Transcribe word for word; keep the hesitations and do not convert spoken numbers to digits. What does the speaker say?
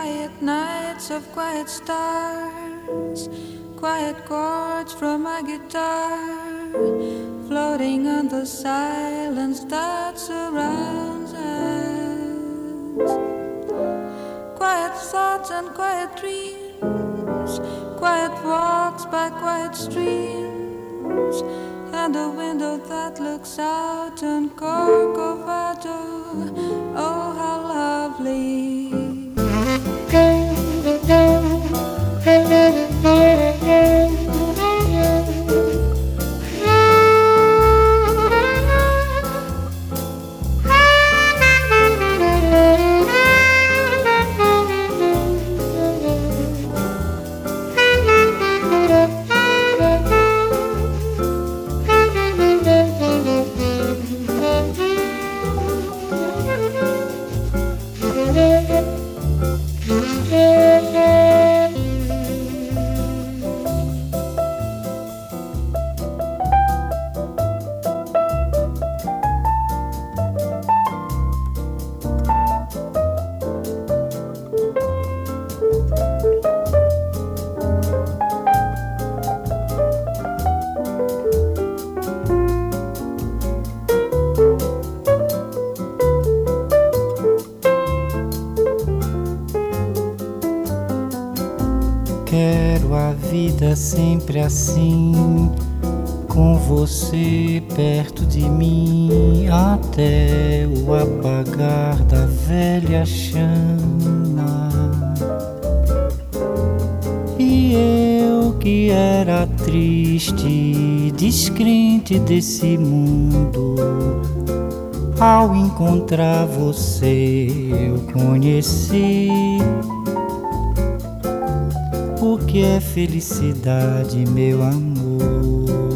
quiet nights of quiet stars, quiet chords from my guitar, floating on the silence that surrounds us. Quiet thoughts and quiet dreams, quiet walks by quiet streams, and a window that looks out on Corcovado. Oh, how lovely. Quero a vida sempre assim, com você perto de mim, até o apagar da velha chama. E eu que era triste, descrente desse mundo, ao encontrar você eu conheci o que é felicidade, meu amor.